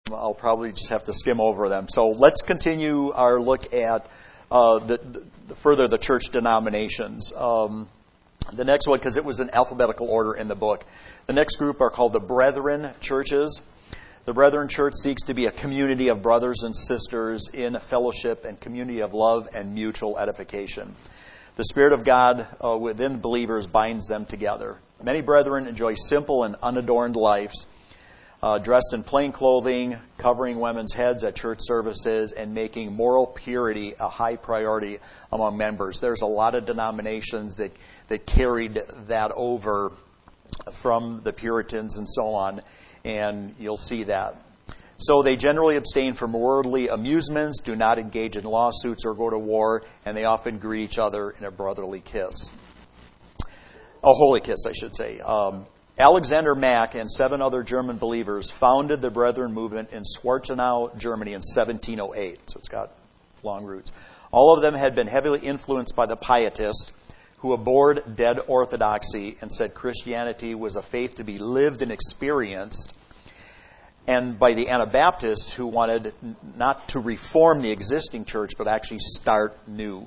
I'll probably just have to skim over them. So let's continue our look at the church denominations. The next one, because it was in alphabetical order in the book. The next group are called the Brethren churches. The Brethren church seeks to be a community of brothers and sisters in a fellowship and community of love and mutual edification. The Spirit of God within believers binds them together. Many brethren enjoy simple and unadorned lives, dressed in plain clothing, covering women's heads at church services, and making moral purity a high priority among members. There's a lot of denominations that carried that over from the Puritans and so on, and you'll see that. So they generally abstain from worldly amusements, do not engage in lawsuits or go to war, and they often greet each other in a brotherly kiss. A holy kiss, I should say. Alexander Mack and 7 other German believers founded the Brethren movement in Schwarzenau, Germany in 1708. So it's got long roots. All of them had been heavily influenced by the Pietists, who abhorred dead orthodoxy and said Christianity was a faith to be lived and experienced, and by the Anabaptists, who wanted not to reform the existing church, but actually start new.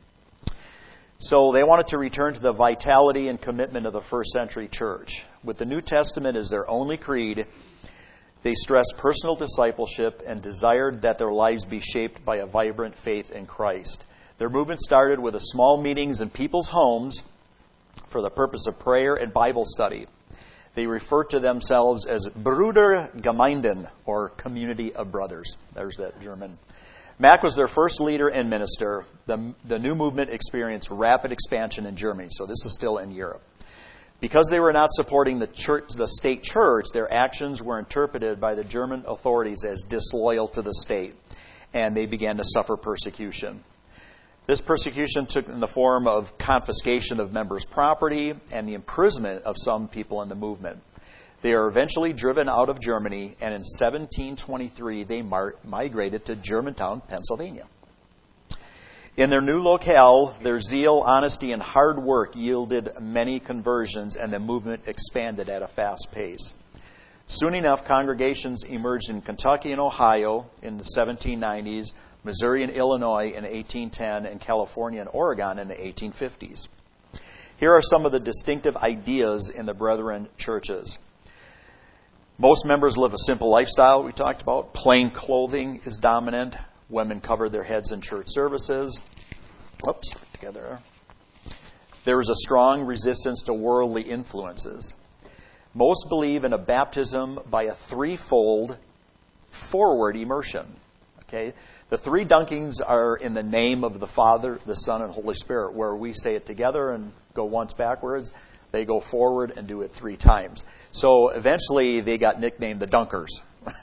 So they wanted to return to the vitality and commitment of the first century church. With the New Testament as their only creed, they stressed personal discipleship and desired that their lives be shaped by a vibrant faith in Christ. Their movement started with small meetings in people's homes for the purpose of prayer and Bible study. They referred to themselves as Brudergemeinden, or community of brothers. There's that German. Mack was their first leader and minister. The new movement experienced rapid expansion in Germany, so this is still in Europe. Because they were not supporting the state church, their actions were interpreted by the German authorities as disloyal to the state, and they began to suffer persecution. This persecution took in the form of confiscation of members' property and the imprisonment of some people in the movement. They are eventually driven out of Germany, and in 1723 they migrated to Germantown, Pennsylvania. In their new locale, their zeal, honesty, and hard work yielded many conversions, and the movement expanded at a fast pace. Soon enough, congregations emerged in Kentucky and Ohio in the 1790s, Missouri and Illinois in 1810, and California and Oregon in the 1850s. Here are some of the distinctive ideas in the Brethren churches. Most members live a simple lifestyle, we talked about. Plain clothing is dominant. Women cover their heads in church services. There is a strong resistance to worldly influences. Most believe in a baptism by a threefold forward immersion. Okay? The 3 dunkings are in the name of the Father, the Son, and Holy Spirit, where we say it together and go once backwards. They go forward and do it 3 times. So eventually they got nicknamed the Dunkers.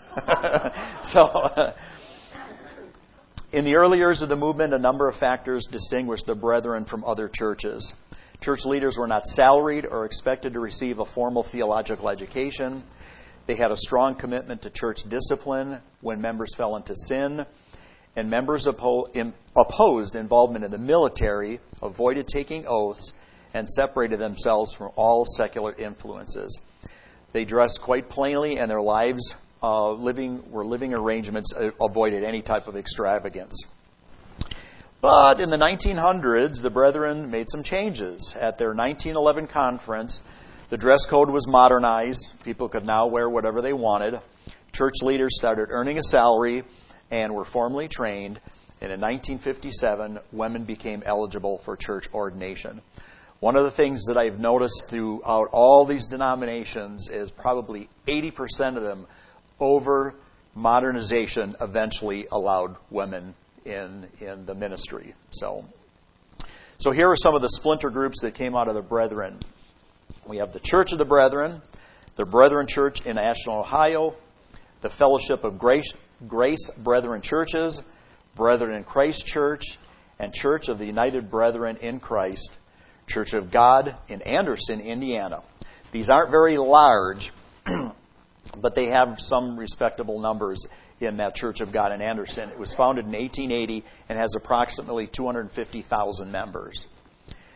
In the early years of the movement, a number of factors distinguished the Brethren from other churches. Church leaders were not salaried or expected to receive a formal theological education. They had a strong commitment to church discipline when members fell into sin, and members opposed involvement in the military, avoided taking oaths, and separated themselves from all secular influences. They dressed quite plainly, and their lives living arrangements avoided any type of extravagance. But in the 1900s, the Brethren made some changes. At their 1911 conference, the dress code was modernized. People could now wear whatever they wanted. Church leaders started earning a salary and were formally trained. And in 1957, women became eligible for church ordination. One of the things that I've noticed throughout all these denominations is probably 80% of them, over modernization, eventually allowed women in the ministry. So here are some of the splinter groups that came out of the Brethren. We have the Church of the Brethren, the Brethren Church in Ashland, Ohio, the Fellowship of Grace Brethren Churches, Brethren in Christ Church, and Church of the United Brethren in Christ, Church of God in Anderson, Indiana. These aren't very large, but they have some respectable numbers in that Church of God in Anderson. It was founded in 1880 and has approximately 250,000 members.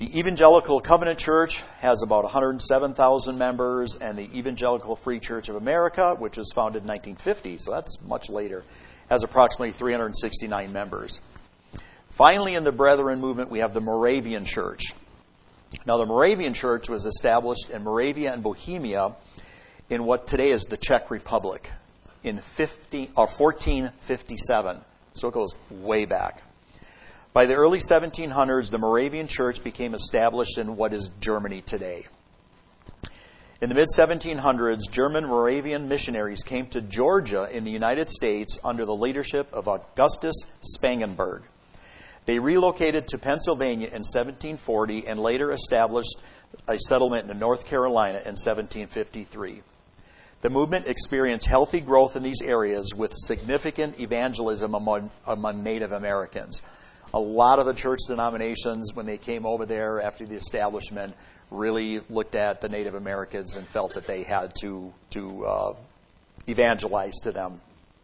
The Evangelical Covenant Church has about 107,000 members, and the Evangelical Free Church of America, which was founded in 1950, so that's much later, has approximately 369 members. Finally, in the Brethren movement, we have the Moravian Church. Now, the Moravian Church was established in Moravia and Bohemia in what today is the Czech Republic in 1457, so it goes way back. By the early 1700s, the Moravian Church became established in what is Germany today. In the mid-1700s, German Moravian missionaries came to Georgia in the United States under the leadership of Augustus Spangenberg. They relocated to Pennsylvania in 1740 and later established a settlement in North Carolina in 1753. The movement experienced healthy growth in these areas with significant evangelism among Native Americans. A lot of the church denominations, when they came over there after the establishment, really looked at the Native Americans and felt that they had to evangelize to them.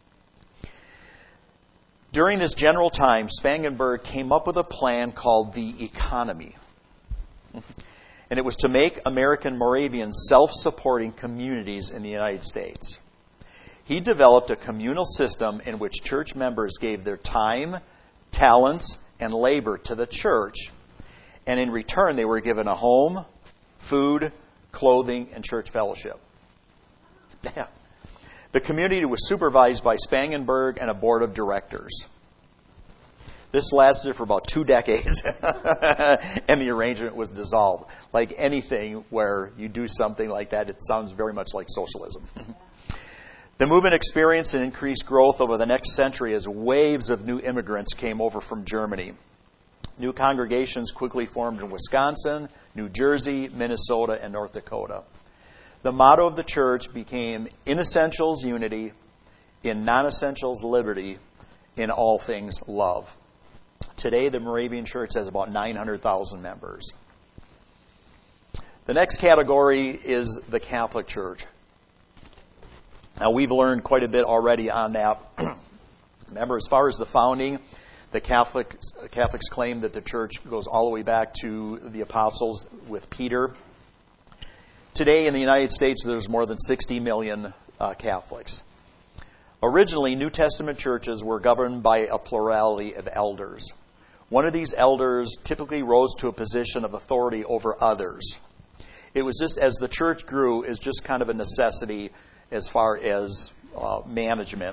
During this general time, Spangenberg came up with a plan called the Economy. And it was to make American Moravians self-supporting communities in the United States. He developed a communal system in which church members gave their time, talents, and labor to the church, and in return they were given a home, food, clothing, and church fellowship. The community was supervised by Spangenberg and a board of directors. This lasted for about 2 decades, and the arrangement was dissolved. Like anything where you do something like that, it sounds very much like socialism. The movement experienced an increased growth over the next century as waves of new immigrants came over from Germany. New congregations quickly formed in Wisconsin, New Jersey, Minnesota, and North Dakota. The motto of the church became in essentials, unity, in non-essentials, liberty, in all things, love. Today, the Moravian Church has about 900,000 members. The next category is the Catholic Church. Now, we've learned quite a bit already on that. Remember, as far as the founding, the Catholics claim that the church goes all the way back to the apostles with Peter. Today, in the United States, there's more than 60 million Catholics. Originally, New Testament churches were governed by a plurality of elders. One of these elders typically rose to a position of authority over others. It was just as the church grew, is just kind of a necessity as far as management.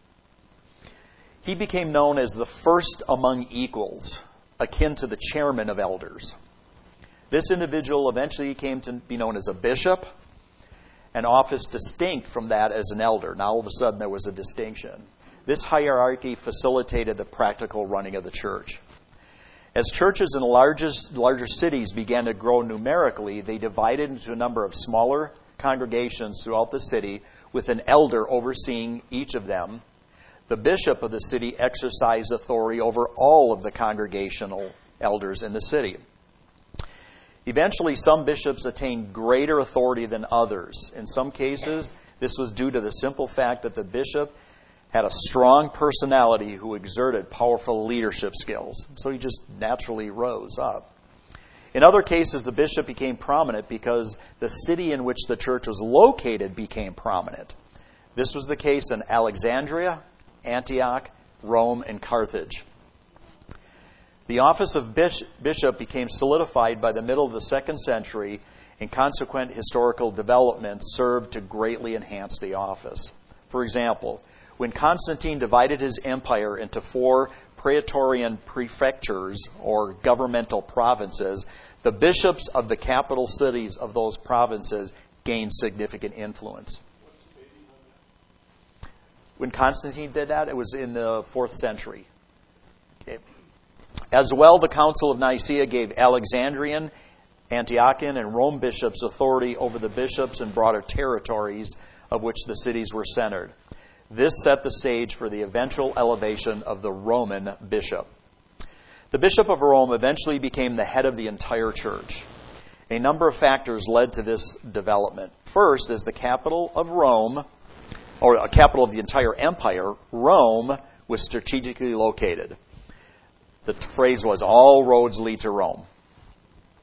He became known as the first among equals, akin to the chairman of elders. This individual eventually came to be known as a bishop, an office distinct from that as an elder. Now all of a sudden there was a distinction. This hierarchy facilitated the practical running of the church. As churches in larger cities began to grow numerically, they divided into a number of smaller congregations throughout the city with an elder overseeing each of them. The bishop of the city exercised authority over all of the congregational elders in the city. Eventually, some bishops attained greater authority than others. In some cases, this was due to the simple fact that the bishop had a strong personality who exerted powerful leadership skills. So he just naturally rose up. In other cases, the bishop became prominent because the city in which the church was located became prominent. This was the case in Alexandria, Antioch, Rome, and Carthage. The office of bishop became solidified by the middle of the 2nd century, and consequent historical developments served to greatly enhance the office. For example, when Constantine divided his empire into 4 praetorian prefectures, or governmental provinces, the bishops of the capital cities of those provinces gained significant influence. When Constantine did that, it was in the 4th century. Okay. As well, the Council of Nicaea gave Alexandrian, Antiochian, and Rome bishops authority over the bishops and broader territories of which the cities were centered. This set the stage for the eventual elevation of the Roman bishop. The Bishop of Rome eventually became the head of the entire church. A number of factors led to this development. First, as the capital of Rome, or a capital of the entire empire, Rome was strategically located. The phrase was, all roads lead to Rome.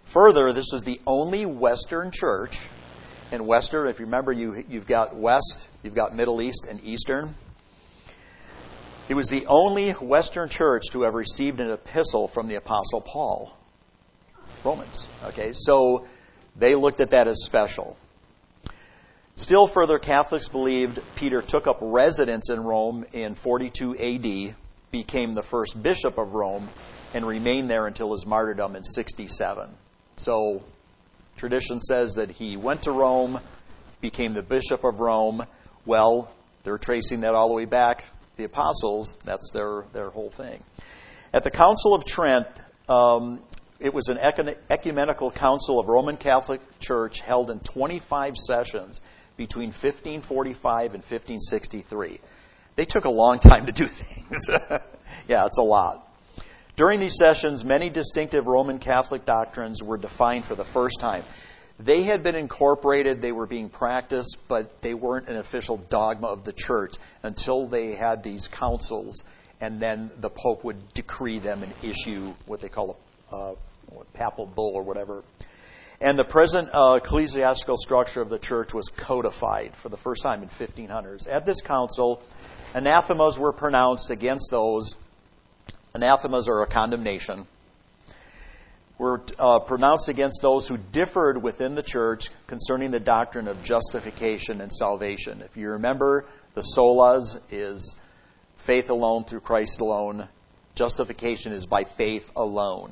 Further, this is the only Western church. And Western, if you remember, you've got West, you've got Middle East, and Eastern. It was the only Western church to have received an epistle from the Apostle Paul. Romans. Okay, so they looked at that as special. Still further, Catholics believed Peter took up residence in Rome in 42 AD, became the first bishop of Rome, and remained there until his martyrdom in 67. So, tradition says that he went to Rome, became the bishop of Rome. Well, they're tracing that all the way back. The apostles, that's their whole thing. At the Council of Trent, it was an ecumenical council of Roman Catholic Church held in 25 sessions between 1545 and 1563. They took a long time to do things. Yeah, it's a lot. During these sessions, many distinctive Roman Catholic doctrines were defined for the first time. They had been incorporated, they were being practiced, but they weren't an official dogma of the church until they had these councils, and then the Pope would decree them and issue what they call a papal bull or whatever. And the present ecclesiastical structure of the church was codified for the first time in 1500s. At this council, anathemas were pronounced against those. Anathemas are a condemnation. Were pronounced against those who differed within the church concerning the doctrine of justification and salvation. If you remember, the solas is faith alone through Christ alone. Justification is by faith alone.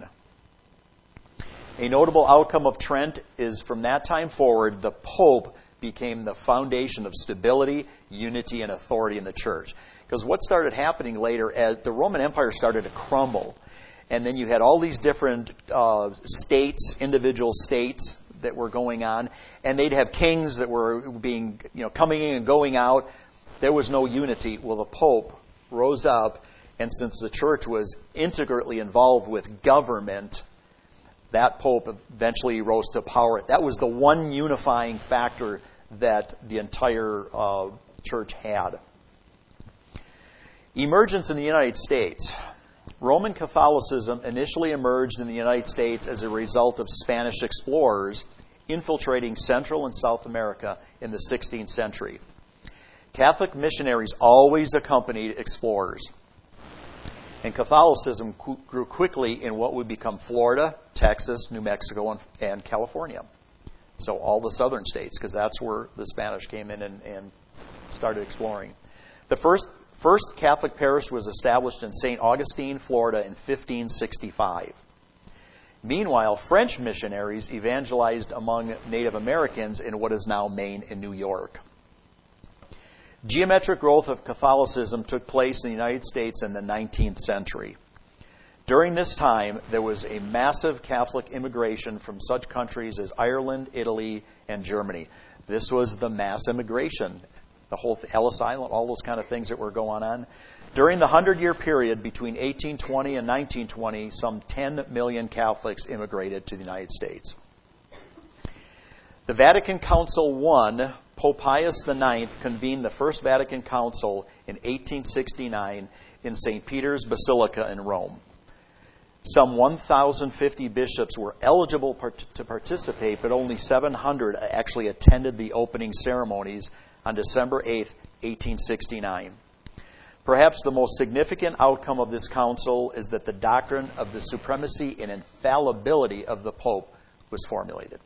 A notable outcome of Trent is from that time forward, the Pope became the foundation of stability, unity, and authority in the church. Because what started happening later, as the Roman Empire started to crumble, and then you had all these different states, individual states that were going on, and they'd have kings that were being, coming in and going out. There was no unity. Well, the Pope rose up, and since the church was intricately involved with government, that Pope eventually rose to power. That was the one unifying factor that the entire church had. Emergence in the United States. Roman Catholicism initially emerged in the United States as a result of Spanish explorers infiltrating Central and South America in the 16th century. Catholic missionaries always accompanied explorers. And Catholicism grew quickly in what would become Florida, Texas, New Mexico, and California. So all the southern states, because that's where the Spanish came in and started exploring. The first Catholic parish was established in St. Augustine, Florida in 1565. Meanwhile, French missionaries evangelized among Native Americans in what is now Maine and New York. Geometric growth of Catholicism took place in the United States in the 19th century. During this time, there was a massive Catholic immigration from such countries as Ireland, Italy, and Germany. This was the mass immigration, the whole Ellis Island, all those kind of things that were going on. During the 100-year period between 1820 and 1920, some 10 million Catholics immigrated to the United States. The Vatican Council I, Pope Pius IX convened the First Vatican Council in 1869 in St. Peter's Basilica in Rome. Some 1,050 bishops were eligible to participate, but only 700 actually attended the opening ceremonies on December 8, 1869. Perhaps the most significant outcome of this council is that the doctrine of the supremacy and infallibility of the Pope was formulated.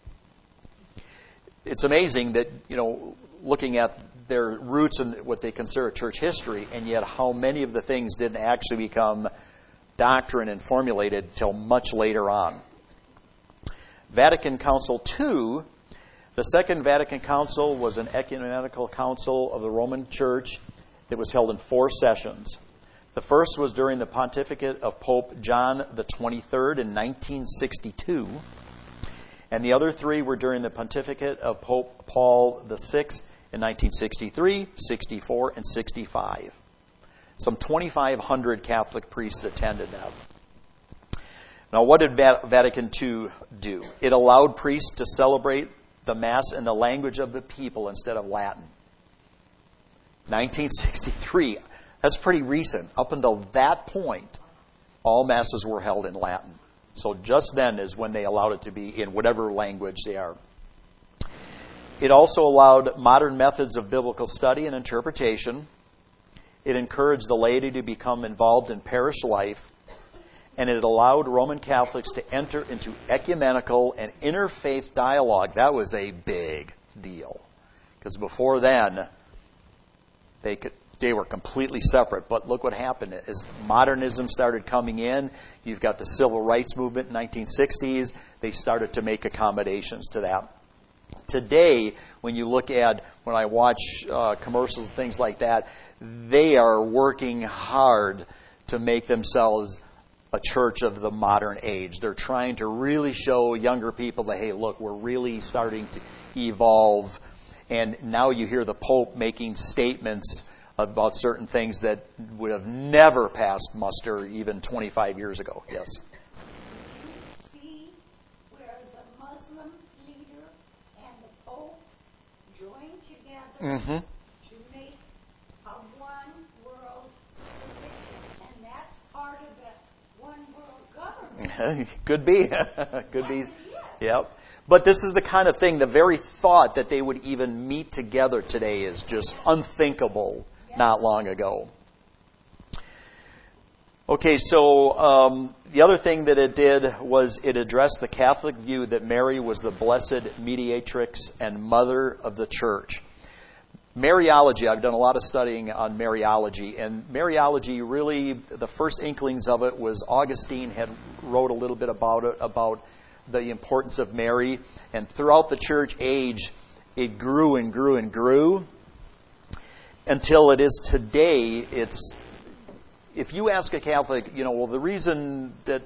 It's amazing that, looking at their roots in what they consider church history, and yet how many of the things didn't actually become doctrine and formulated until much later on. Vatican Council II, the Second Vatican Council, was an ecumenical council of the Roman Church that was held in 4 sessions. The first was during the pontificate of Pope John XXIII in 1962, and the other 3 were during the pontificate of Pope Paul VI in 1963, 64, and 65. Some 2,500 Catholic priests attended that. Now, what did Vatican II do? It allowed priests to celebrate the Mass in the language of the people instead of Latin. 1963, that's pretty recent. Up until that point, all Masses were held in Latin. So just then is when they allowed it to be in whatever language they are. It also allowed modern methods of biblical study and interpretation. It encouraged the laity to become involved in parish life. And it allowed Roman Catholics to enter into ecumenical and interfaith dialogue. That was a big deal. Because before then, they were completely separate. But look what happened. As modernism started coming in, you've got the civil rights movement in the 1960s. They started to make accommodations to that. Today, when I watch commercials and things like that, they are working hard to make themselves a church of the modern age. They're trying to really show younger people that, hey, look, we're really starting to evolve. And now you hear the Pope making statements about certain things that would have never passed muster even 25 years ago. Yes? See where the Muslim leader and the Pope join together to make a one world religion. And that's part of the one world government. Could be. Could be. Yep. But this is the kind of thing, the very thought that they would even meet together today is just unthinkable not long ago. Okay, so the other thing that it did was it addressed the Catholic view that Mary was the blessed mediatrix and mother of the church. Mariology, I've done a lot of studying on Mariology, and Mariology really, the first inklings of it was Augustine had wrote a little bit about it, about the importance of Mary, and throughout the church age, it grew and grew and grew until it is today. It's, if you ask a Catholic, well, the reason that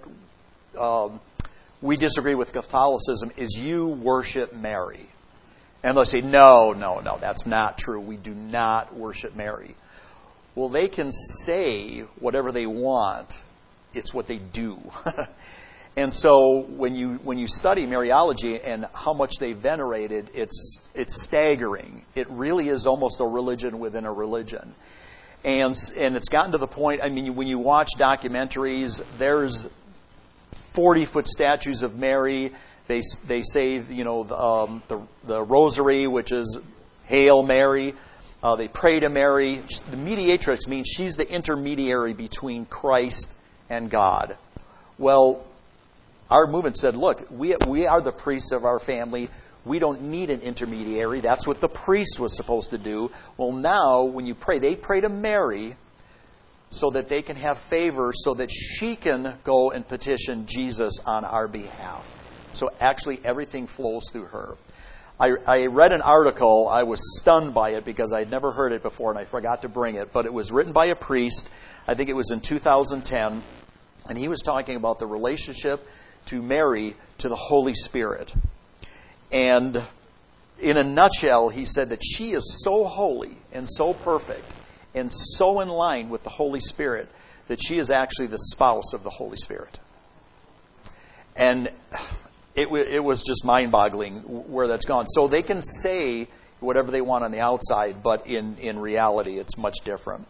we disagree with Catholicism is you worship Mary. And they'll say, no, that's not true. We do not worship Mary. Well, they can say whatever they want. It's what they do. And so when you study Mariology and how much they venerated, it's staggering. It really is almost a religion within a religion. And it's gotten to the point, when you watch documentaries, there's 40-foot statues of Mary. They say, the rosary, which is Hail Mary. They pray to Mary. The mediatrix means she's the intermediary between Christ and God. Well, our movement said, look, we are the priests of our family. We don't need an intermediary. That's what the priest was supposed to do. Well, now, when you pray, they pray to Mary so that they can have favor, so that she can go and petition Jesus on our behalf. So actually, everything flows through her. I read an article. I was stunned by it because I'd never heard it before, and I forgot to bring it. But it was written by a priest. I think it was in 2010. And he was talking about the relationship to Mary to the Holy Spirit. And in a nutshell, he said that she is so holy and so perfect and so in line with the Holy Spirit that she is actually the spouse of the Holy Spirit. And it was just mind-boggling where that's gone. So they can say whatever they want on the outside, but in reality, it's much different.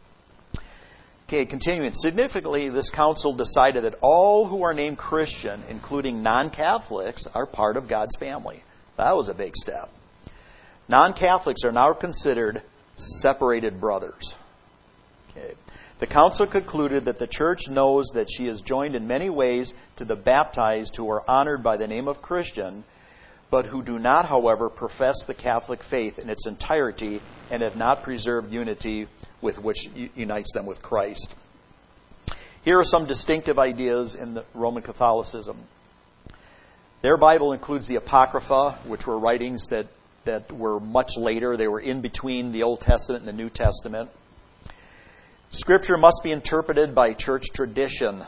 Okay, continuing. Significantly, this council decided that all who are named Christian, including non-Catholics, are part of God's family. That was a big step. Non-Catholics are now considered separated brothers. Okay. The council concluded that the church knows that she is joined in many ways to the baptized who are honored by the name of Christian, but who do not, however, profess the Catholic faith in its entirety and have not preserved unity with which unites them with Christ. Here are some distinctive ideas in the Roman Catholicism. Their Bible includes the Apocrypha, which were writings that were much later. They were in between the Old Testament and the New Testament. Scripture must be interpreted by church tradition.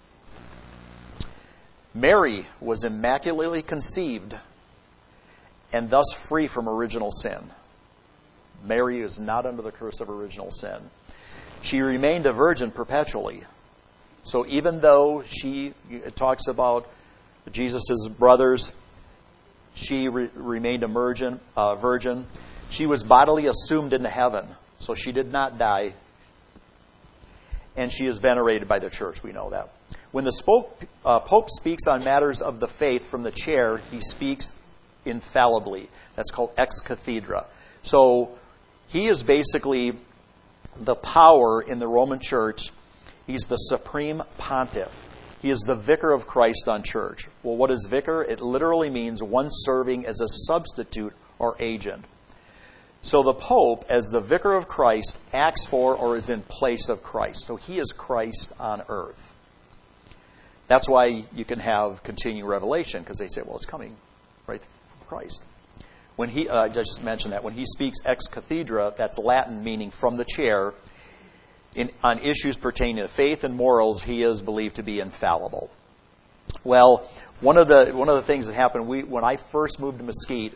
Mary was immaculately conceived and thus free from original sin. Mary is not under the curse of original sin. She remained a virgin perpetually. So even though it talks about Jesus' brothers, she remained a virgin. She was bodily assumed into heaven, so she did not die. And she is venerated by the church. We know that. When the Pope speaks on matters of the faith from the chair, he speaks infallibly. That's called ex cathedra. So he is basically the power in the Roman Church. He's the supreme pontiff. He is the vicar of Christ on church. Well, what is vicar? It literally means one serving as a substitute or agent. So the Pope, as the vicar of Christ, acts for or is in place of Christ. So he is Christ on earth. That's why you can have continuing revelation, because they say, well, it's coming right from Christ. When he, I just mentioned that, when he speaks ex cathedra, that's Latin meaning from the chair, on issues pertaining to faith and morals, he is believed to be infallible. Well, one of the things that happened, when I first moved to Mesquite,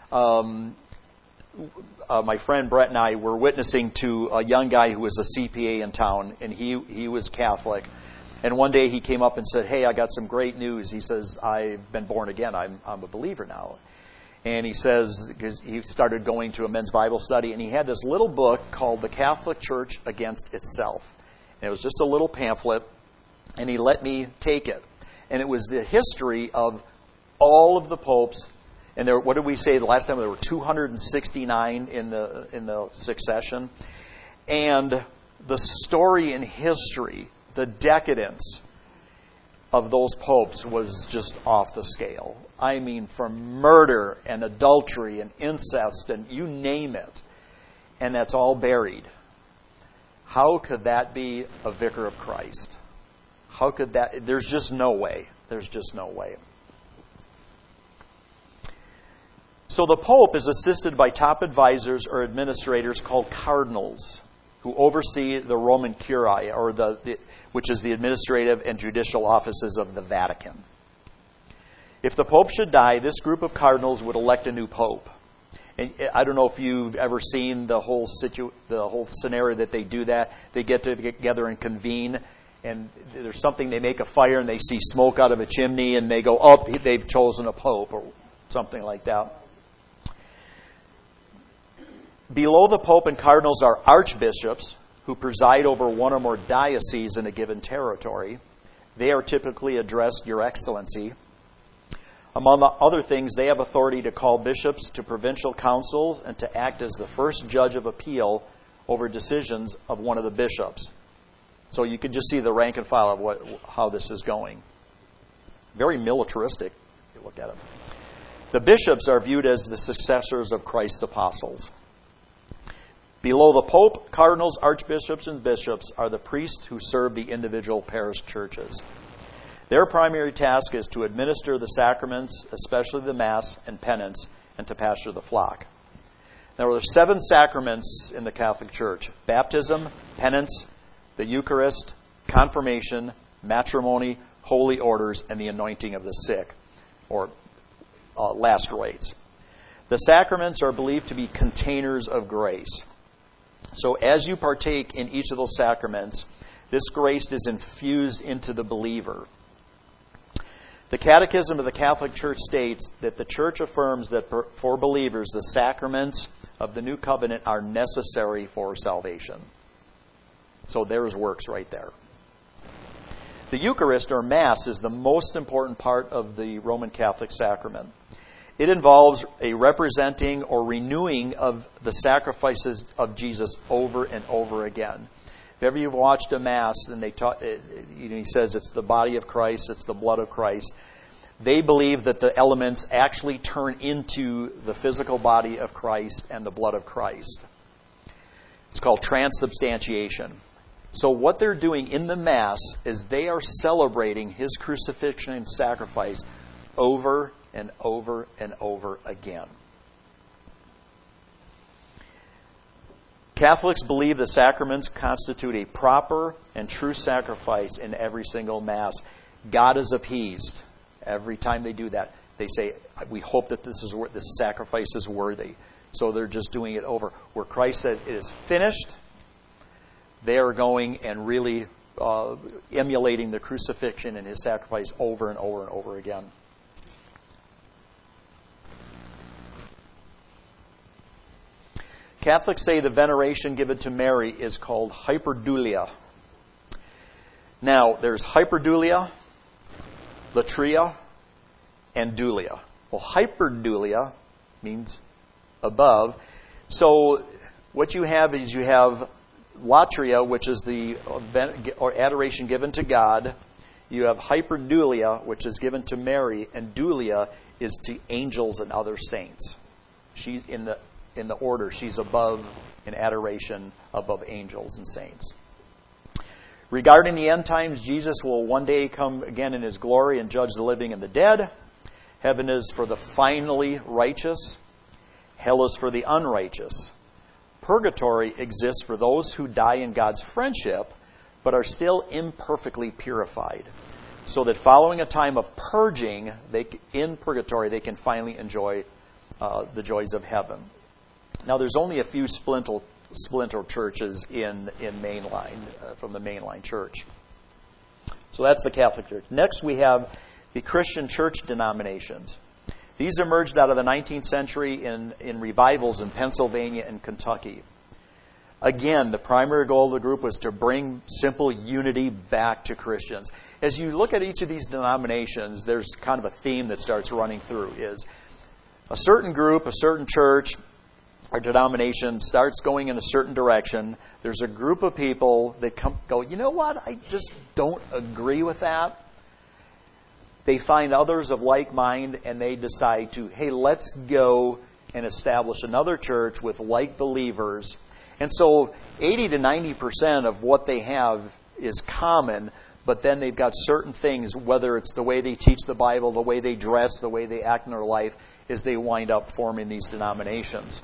my friend Brett and I were witnessing to a young guy who was a CPA in town, and he was Catholic. And one day he came up and said, "Hey, I got some great news." He says, "I've been born again. I'm a believer now." And he says, because he started going to a men's Bible study, and he had this little book called The Catholic Church Against Itself. And it was just a little pamphlet, and he let me take it. And it was the history of all of the popes. And there, what did we say the last time? There were 269 in the succession. And the story and history, the decadence of those popes was just off the scale. I mean, from murder and adultery and incest and you name it. And that's all buried. How could that be a vicar of Christ? How could that? There's just no way. There's just no way. So the Pope is assisted by top advisors or administrators called cardinals, who oversee the Roman Curiae, or which is the administrative and judicial offices of the Vatican. If the Pope should die, this group of cardinals would elect a new Pope. And I don't know if you've ever seen the whole scenario that they do that. They get together and convene, and there's something, they make a fire and they see smoke out of a chimney and they go, "Oh, they've chosen a Pope," or something like that. Below the Pope and cardinals are archbishops, who preside over one or more dioceses in a given territory. They are typically addressed "Your Excellency." Among other things, they have authority to call bishops to provincial councils and to act as the first judge of appeal over decisions of one of the bishops. So you can just see the rank and file of how this is going. Very militaristic, if you look at it. The bishops are viewed as the successors of Christ's apostles. Below the Pope, cardinals, archbishops, and bishops are the priests who serve the individual parish churches. Their primary task is to administer the sacraments, especially the Mass and penance, and to pastor the flock. Now, there are 7 sacraments in the Catholic Church: baptism, penance, the Eucharist, confirmation, matrimony, holy orders, and the anointing of the sick, or last rites. The sacraments are believed to be containers of grace. So as you partake in each of those sacraments, this grace is infused into the believer. The Catechism of the Catholic Church states that the Church affirms that for believers, the sacraments of the New Covenant are necessary for salvation. So there's works right there. The Eucharist, or Mass, is the most important part of the Roman Catholic sacrament. It involves a representing or renewing of the sacrifices of Jesus over and over again. If ever you've watched a Mass and he says it's the body of Christ, it's the blood of Christ, they believe that the elements actually turn into the physical body of Christ and the blood of Christ. It's called transubstantiation. So what they're doing in the Mass is they are celebrating His crucifixion and sacrifice over and over and over again. Catholics believe the sacraments constitute a proper and true sacrifice in every single Mass. God is appeased every time they do that. They say, "We hope that this sacrifice is worthy." So they're just doing it over. Where Christ says it is finished, they are going and really emulating the crucifixion and His sacrifice over and over and over again. Catholics say the veneration given to Mary is called hyperdulia. Now, there's hyperdulia, latria, and dulia. Well, hyperdulia means above. So what you have is you have latria, which is the adoration given to God. You have hyperdulia, which is given to Mary, and dulia is to angels and other saints. She's in the order. She's above in adoration above angels and saints. Regarding the end times, Jesus will one day come again in his glory and judge the living and the dead. Heaven is for the finally righteous. Hell is for the unrighteous. Purgatory exists for those who die in God's friendship, but are still imperfectly purified, so that following a time of purging, in purgatory, they can finally enjoy the joys of heaven. Now, there's only a few splinter churches in mainline, from the mainline church. So that's the Catholic Church. Next, we have the Christian church denominations. These emerged out of the 19th century in revivals in Pennsylvania and Kentucky. Again, the primary goal of the group was to bring simple unity back to Christians. As you look at each of these denominations, there's kind of a theme that starts running through, is a certain group, a certain church, or denomination starts going in a certain direction. There's a group of people that go, you know what, I just don't agree with that. They find others of like mind, and they decide to, hey, let's go and establish another church with like believers. And so 80 to 90% of what they have is common, but then they've got certain things, whether it's the way they teach the Bible, the way they dress, the way they act in their life, as they wind up forming these denominations.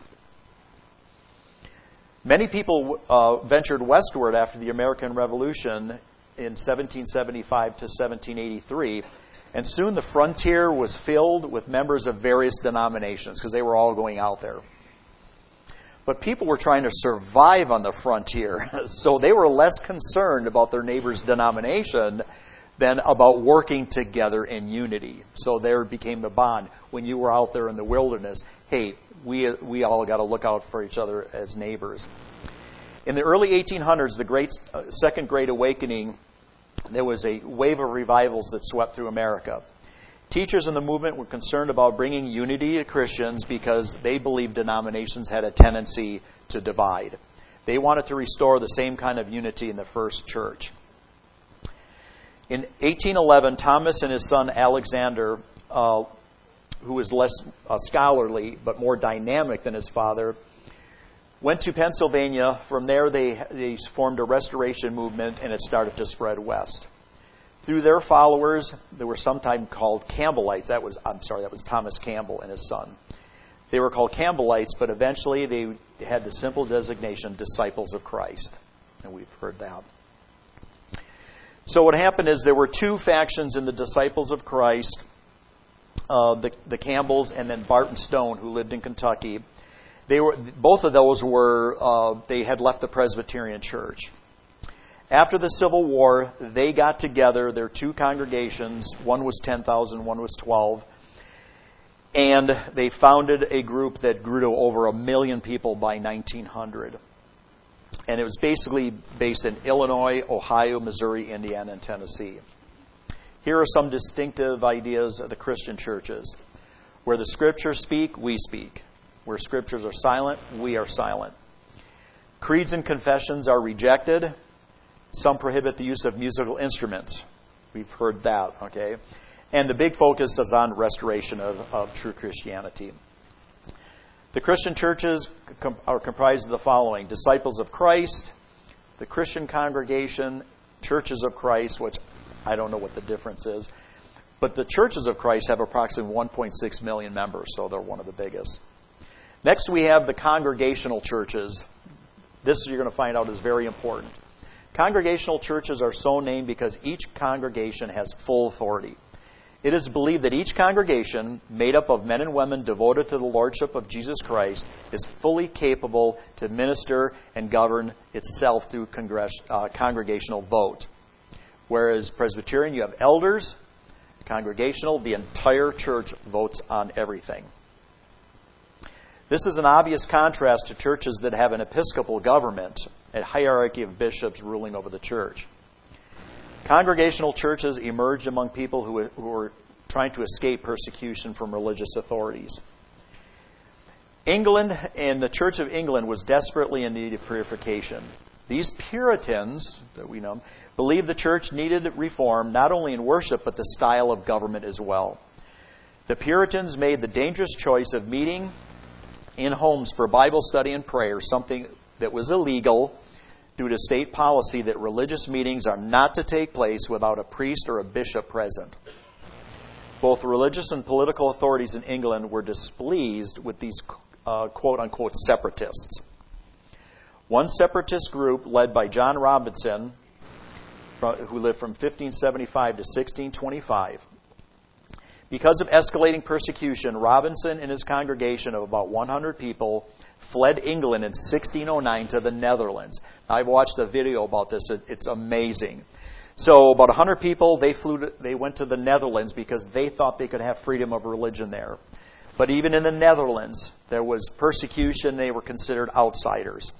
Many people ventured westward after the American Revolution in 1775 to 1783, and soon the frontier was filled with members of various denominations because they were all going out there. But people were trying to survive on the frontier, so they were less concerned about their neighbor's denomination than about working together in unity. So there became a bond. When you were out there in the wilderness, hey, we all got to look out for each other as neighbors. In the early 1800s, the Second Great Awakening, there was a wave of revivals that swept through America. Teachers in the movement were concerned about bringing unity to Christians because they believed denominations had a tendency to divide. They wanted to restore the same kind of unity in the first church. In 1811, Thomas and his son Alexander, who was less scholarly but more dynamic than his father, went to Pennsylvania. From there, they formed a restoration movement, and it started to spread west. Through their followers, they were sometimes called Campbellites. That was Thomas Campbell and his son. They were called Campbellites, but eventually they had the simple designation Disciples of Christ. And we've heard that. So what happened is there were two factions in the Disciples of Christ, the Campbells and then Barton Stone, who lived in Kentucky. Both of those they had left the Presbyterian Church. After the Civil War, they got together, their two congregations, one was 10,000, one was 12, and they founded a group that grew to over 1 million people by 1900. And it was basically based in Illinois, Ohio, Missouri, Indiana, and Tennessee. Here are some distinctive ideas of the Christian churches. Where the Scriptures speak, we speak. Where Scriptures are silent, we are silent. Creeds and confessions are rejected. Some prohibit the use of musical instruments. We've heard that, okay? And the big focus is on restoration of true Christianity. The Christian churches are comprised of the following: Disciples of Christ, the Christian Congregation, Churches of Christ, which I don't know what the difference is, but the Churches of Christ have approximately 1.6 million members, so they're one of the biggest. Next, we have the congregational churches. This, you're going to find out, is very important. Congregational churches are so named because each congregation has full authority. It is believed that each congregation, made up of men and women devoted to the Lordship of Jesus Christ, is fully capable to minister and govern itself through congregational vote. Whereas Presbyterian, you have elders. Congregational, the entire church votes on everything. This is an obvious contrast to churches that have an episcopal government, a hierarchy of bishops ruling over the church. Congregational churches emerged among people who were trying to escape persecution from religious authorities. England and the Church of England was desperately in need of purification. These Puritans, that we know, believed the church needed reform not only in worship but the style of government as well. The Puritans made the dangerous choice of meeting in homes for Bible study and prayer, something that was illegal due to state policy that religious meetings are not to take place without a priest or a bishop present. Both religious and political authorities in England were displeased with these quote-unquote separatists. One separatist group led by John Robinson, who lived from 1575 to 1625. Because of escalating persecution, Robinson and his congregation of about 100 people fled England in 1609 to the Netherlands. I've watched a video about this. It's amazing. So about 100 people, they went to the Netherlands because they thought they could have freedom of religion there. But even in the Netherlands, there was persecution. They were considered outsiders.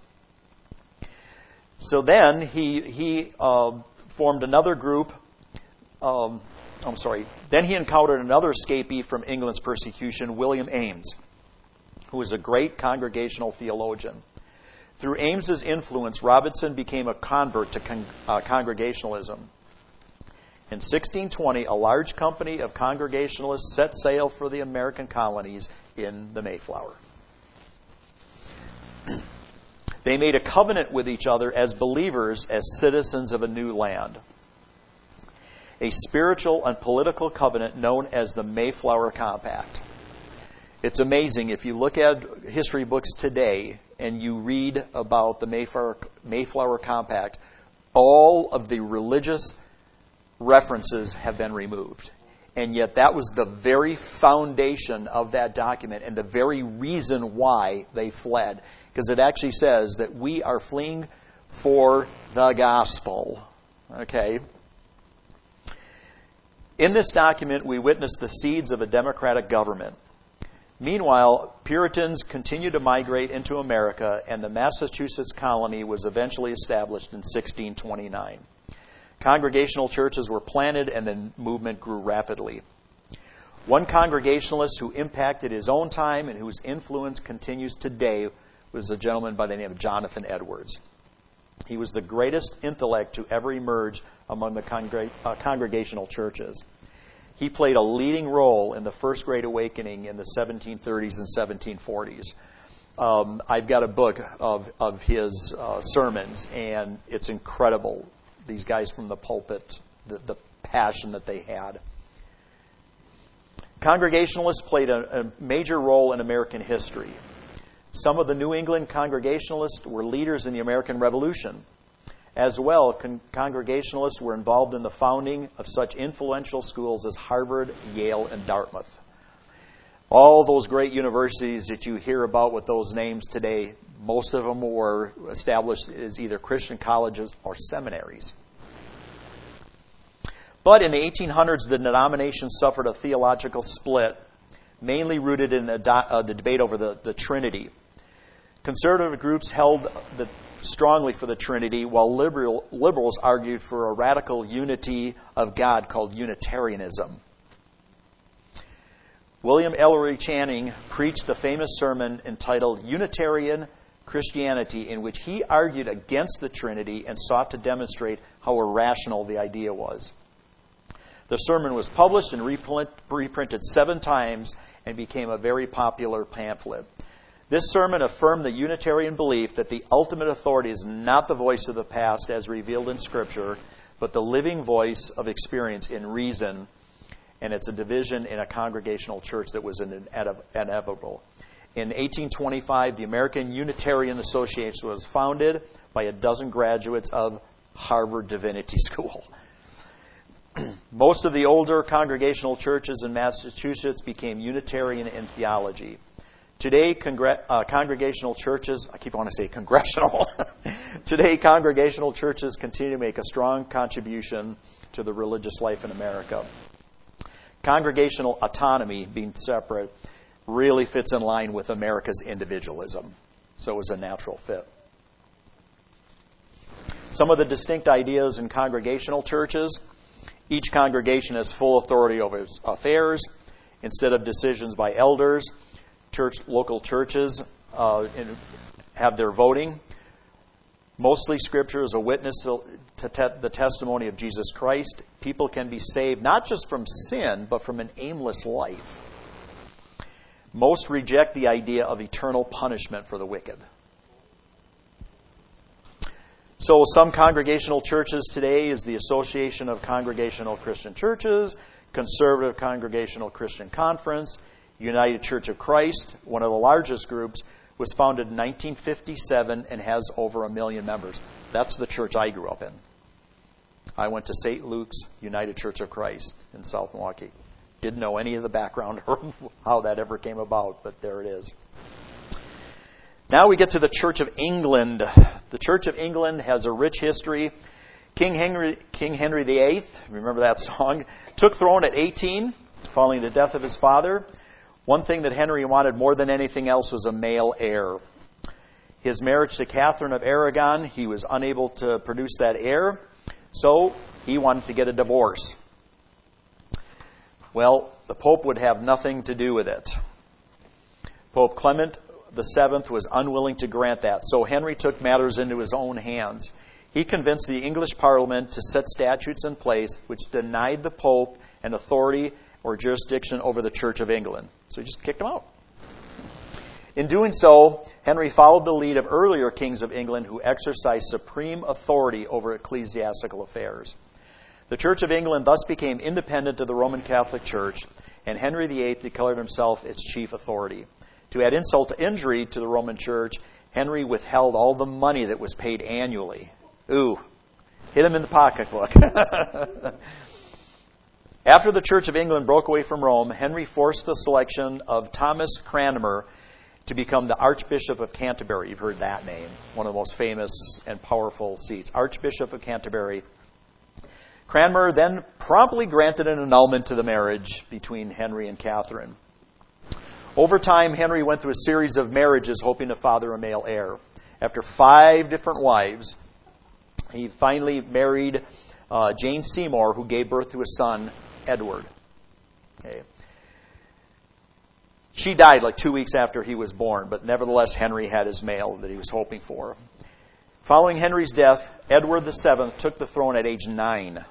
So then he formed another group. Then he encountered another escapee from England's persecution, William Ames, who was a great congregational theologian. Through Ames's influence, Robinson became a convert to Congregationalism. In 1620, a large company of Congregationalists set sail for the American colonies in the Mayflower. They made a covenant with each other as believers, as citizens of a new land. A spiritual and political covenant known as the Mayflower Compact. It's amazing. If you look at history books today and you read about the Mayflower Compact, all of the religious references have been removed. And yet that was the very foundation of that document and the very reason why they fled. Because it actually says that we are fleeing for the gospel. Okay? In this document, we witness the seeds of a democratic government. Meanwhile, Puritans continued to migrate into America, and the Massachusetts colony was eventually established in 1629. Congregational churches were planted, and the movement grew rapidly. One Congregationalist who impacted his own time and whose influence continues today was a gentleman by the name of Jonathan Edwards. He was the greatest intellect to ever emerge among the congregational churches. He played a leading role in the First Great Awakening in the 1730s and 1740s. I've got a book of his sermons, and it's incredible. These guys from the pulpit, the passion that they had. Congregationalists played a major role in American history. Some of the New England Congregationalists were leaders in the American Revolution. As well, Congregationalists were involved in the founding of such influential schools as Harvard, Yale, and Dartmouth. All those great universities that you hear about with those names today, most of them were established as either Christian colleges or seminaries. But in the 1800s, the denomination suffered a theological split, mainly rooted in the debate over the Trinity. Conservative groups held strongly for the Trinity, while liberals argued for a radical unity of God called Unitarianism. William Ellery Channing preached the famous sermon entitled Unitarian Christianity, in which he argued against the Trinity and sought to demonstrate how irrational the idea was. The sermon was published and reprinted 7 times and became a very popular pamphlet. This sermon affirmed the Unitarian belief that the ultimate authority is not the voice of the past as revealed in Scripture, but the living voice of experience in reason, and it's a division in a congregational church that was inevitable. In 1825, the American Unitarian Association was founded by a dozen graduates of Harvard Divinity School. Most of the older congregational churches in Massachusetts became Unitarian in theology. Today, congregational churches, I keep wanting to say congressional. Today, congregational churches continue to make a strong contribution to the religious life in America. Congregational autonomy, being separate, really fits in line with America's individualism. So it was a natural fit. Some of the distinct ideas in congregational churches: each congregation has full authority over its affairs instead of decisions by elders. Local churches have their voting. Mostly Scripture is a witness to the testimony of Jesus Christ. People can be saved not just from sin, but from an aimless life. Most reject the idea of eternal punishment for the wicked. So some congregational churches today is the Association of Congregational Christian Churches, Conservative Congregational Christian Conference, United Church of Christ, one of the largest groups, was founded in 1957 and has over 1 million members. That's the church I grew up in. I went to St. Luke's United Church of Christ in South Milwaukee. Didn't know any of the background or how that ever came about, but there it is. Now we get to the Church of England. The Church of England has a rich history. King Henry VIII, remember that song, took throne at 18, following the death of his father. One thing that Henry wanted more than anything else was a male heir. His marriage to Catherine of Aragon, he was unable to produce that heir, so he wanted to get a divorce. Well, the Pope would have nothing to do with it. Pope Clement VII was unwilling to grant that, so Henry took matters into his own hands. He convinced the English Parliament to set statutes in place which denied the Pope an authority or jurisdiction over the Church of England. So he just kicked him out. In doing so, Henry followed the lead of earlier kings of England who exercised supreme authority over ecclesiastical affairs. The Church of England thus became independent of the Roman Catholic Church, and Henry VIII declared himself its chief authority. To add insult to injury to the Roman Church, Henry withheld all the money that was paid annually. Ooh, hit him in the pocketbook. After the Church of England broke away from Rome, Henry forced the selection of Thomas Cranmer to become the Archbishop of Canterbury. You've heard that name, one of the most famous and powerful seats. Archbishop of Canterbury. Cranmer then promptly granted an annulment to the marriage between Henry and Catherine. Over time, Henry went through a series of marriages hoping to father a male heir. After 5 different wives, he finally married Jane Seymour, who gave birth to a son, Edward. Okay. She died like 2 weeks after he was born, but nevertheless, Henry had his male that he was hoping for. Following Henry's death, Edward VII took the throne at age 9.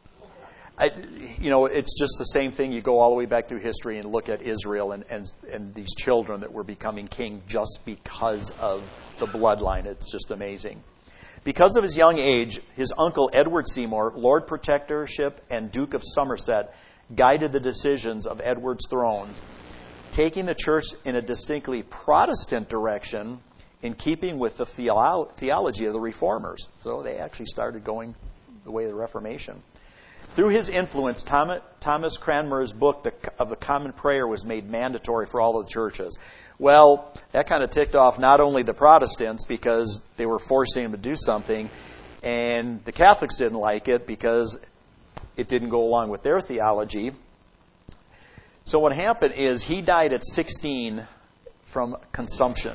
It's just the same thing. You go all the way back through history and look at Israel and these children that were becoming king just because of the bloodline. It's just amazing. Because of his young age, his uncle Edward Seymour, Lord Protectorship and Duke of Somerset, guided the decisions of Edward's throne, taking the church in a distinctly Protestant direction in keeping with the theology of the Reformers. So they actually started going the way of the Reformation. Through his influence, Thomas Cranmer's book of the Common Prayer was made mandatory for all of the churches. Well, that kind of ticked off not only the Protestants because they were forcing him to do something, and the Catholics didn't like it because it didn't go along with their theology. So what happened is he died at 16 from consumption.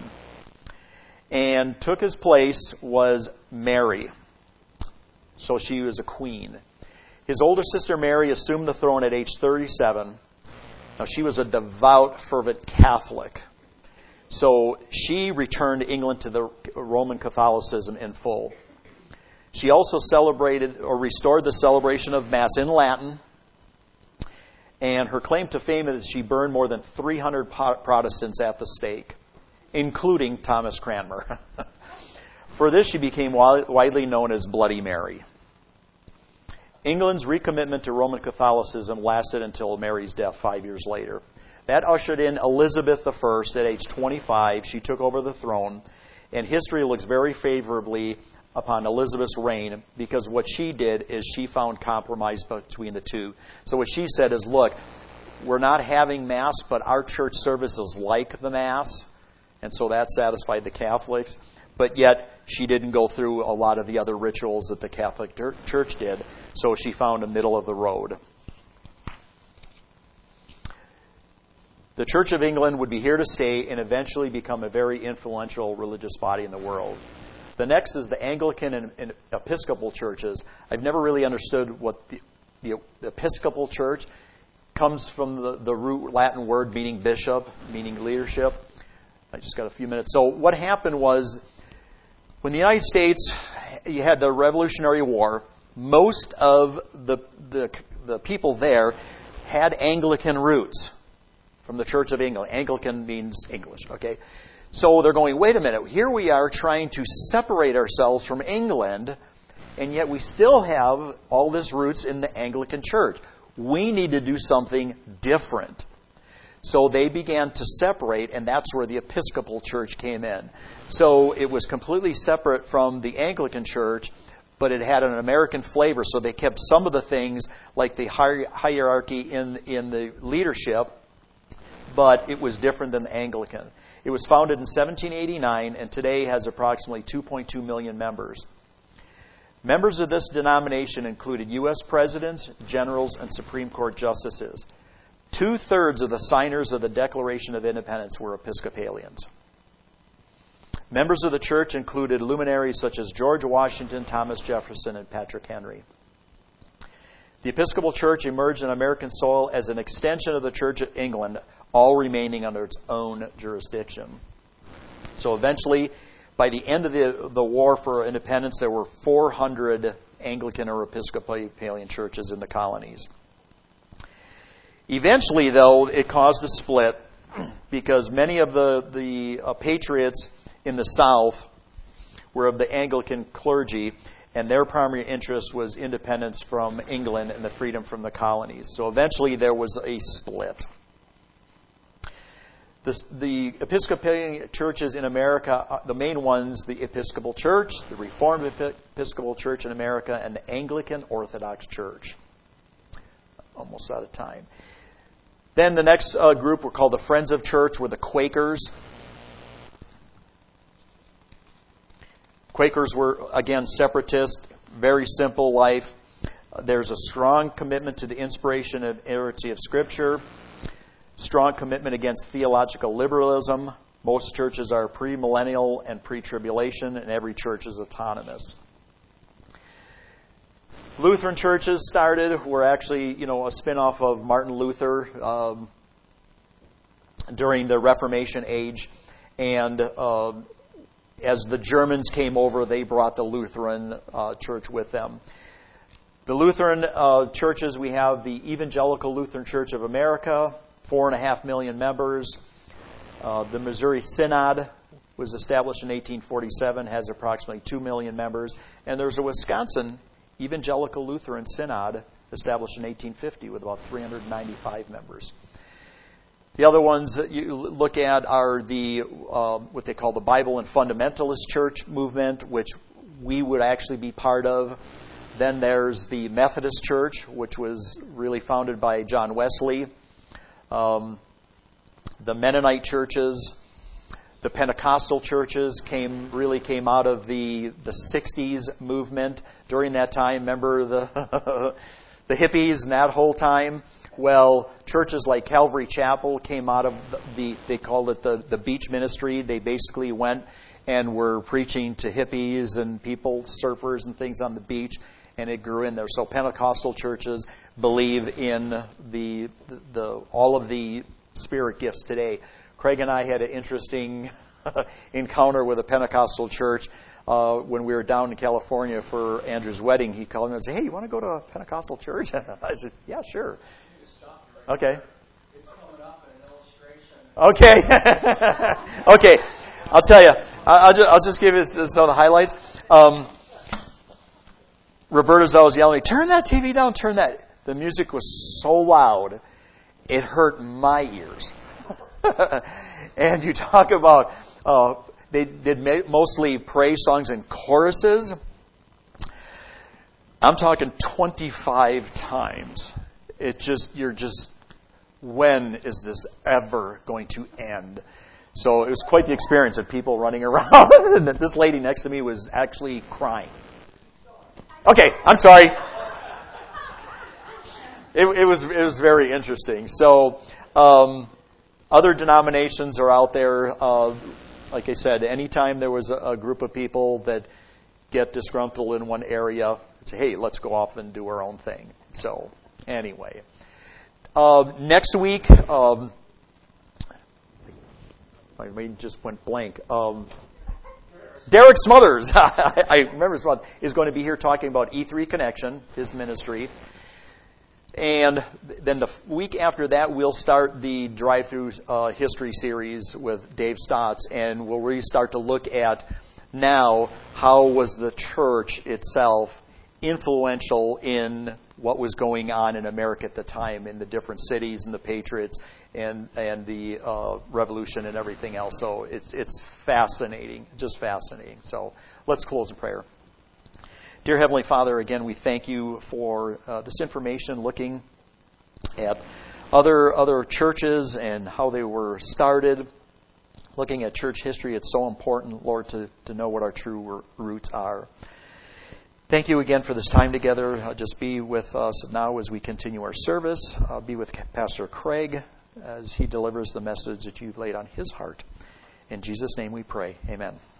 And took his place was Mary. So she was a queen. His older sister Mary assumed the throne at age 37. Now she was a devout, fervent Catholic. So she returned England to the Roman Catholicism in full. She also celebrated or restored the celebration of Mass in Latin. And her claim to fame is that she burned more than 300 Protestants at the stake, including Thomas Cranmer. For this, she became widely known as Bloody Mary. England's recommitment to Roman Catholicism lasted until Mary's death 5 years later. That ushered in Elizabeth I at age 25. She took over the throne, and history looks very favorably upon Elizabeth's reign because what she did is she found compromise between the two. So what she said is, look, we're not having Mass, but our church service is like the Mass, and so that satisfied the Catholics. But yet, she didn't go through a lot of the other rituals that the Catholic Church did, so she found a middle of the road. The Church of England would be here to stay and eventually become a very influential religious body in the world. The next is the Anglican and Episcopal churches. I've never really understood what the Episcopal church comes from the root Latin word meaning bishop, meaning leadership. I just got a few minutes. So what happened was, when the United States, you had the Revolutionary War, most of the people there had Anglican roots from the Church of England. Anglican means English, okay? So they're going, wait a minute, here we are trying to separate ourselves from England, and yet we still have all these roots in the Anglican Church. We need to do something different. So they began to separate, and that's where the Episcopal Church came in. So it was completely separate from the Anglican Church, but it had an American flavor. So they kept some of the things, like the hierarchy in the leadership, but it was different than the Anglican. It was founded in 1789 and today has approximately 2.2 million members. Members of this denomination included U.S. presidents, generals, and Supreme Court justices. 2/3 of the signers of the Declaration of Independence were Episcopalians. Members of the church included luminaries such as George Washington, Thomas Jefferson, and Patrick Henry. The Episcopal Church emerged on American soil as an extension of the Church of England, all remaining under its own jurisdiction. So eventually, by the end of the war for independence, there were 400 Anglican or Episcopalian churches in the colonies. Eventually, though, it caused a split because many of the patriots in the South were of the Anglican clergy, and their primary interest was independence from England and the freedom from the colonies. So eventually there was a split. The Episcopalian churches in America, the main ones, the Episcopal Church, the Reformed Episcopal Church in America, and the Anglican Orthodox Church. Almost out of time. Then the next group were called the Friends of Church, were the Quakers. Quakers were, again, separatist, very simple life. There's a strong commitment to the inspiration and inerrancy of Scripture. Strong commitment against theological liberalism. Most churches are premillennial and pre-tribulation, and every church is autonomous. Lutheran churches were actually, a spin-off of Martin Luther during the Reformation age. And as the Germans came over, they brought the Lutheran church with them. The Lutheran churches, we have the Evangelical Lutheran Church of America, 4.5 million members. The Missouri Synod was established in 1847, has approximately 2 million members. And there's a Wisconsin Evangelical Lutheran Synod established in 1850 with about 395 members. The other ones that you look at are the what they call the Bible and Fundamentalist Church movement, which we would actually be part of. Then there's the Methodist Church, which was really founded by John Wesley. The Mennonite churches, the Pentecostal churches came out of the 60s movement. During that time, remember the hippies and that whole time? Well, churches like Calvary Chapel came out of they called it the beach ministry. They basically went and were preaching to hippies and people, surfers and things on the beach, and it grew in there. So Pentecostal churches believe in all of the spirit gifts today. Craig and I had an interesting encounter with a Pentecostal church when we were down in California for Andrew's wedding. He called me and said, "Hey, you want to go to a Pentecostal church?" I said, "Yeah, sure." Okay. It's coming up in an illustration. Okay. Okay. I'll tell you. I'll just give you some of the highlights. Roberta's always yelling, "Turn that TV down, turn that." The music was so loud, it hurt my ears. And you talk about, they did mostly praise songs and choruses. I'm talking 25 times. When is this ever going to end? So it was quite the experience of people running around. And this lady next to me was actually crying. Okay, I'm sorry. It was very interesting. So other denominations are out there. like I said, anytime there was a group of people that get disgruntled in one area, I'd say, hey, let's go off and do our own thing. So, anyway. Next week, my mind just went blank. Derek Smothers, I remember Smothers, is going to be here talking about E3 Connection, his ministry. And then the week after that, we'll start the drive-through history series with Dave Stotts, and we'll really start to look at now how was the church itself influential in what was going on in America at the time, in the different cities and the Patriots and the Revolution and everything else. So it's fascinating, just fascinating. So let's close in prayer. Dear Heavenly Father, again, we thank you for this information, looking at other churches and how they were started, looking at church history. It's so important, Lord, to know what our true roots are. Thank you again for this time together. Just be with us now as we continue our service. Be with Pastor Craig as he delivers the message that you've laid on his heart. In Jesus' name we pray. Amen.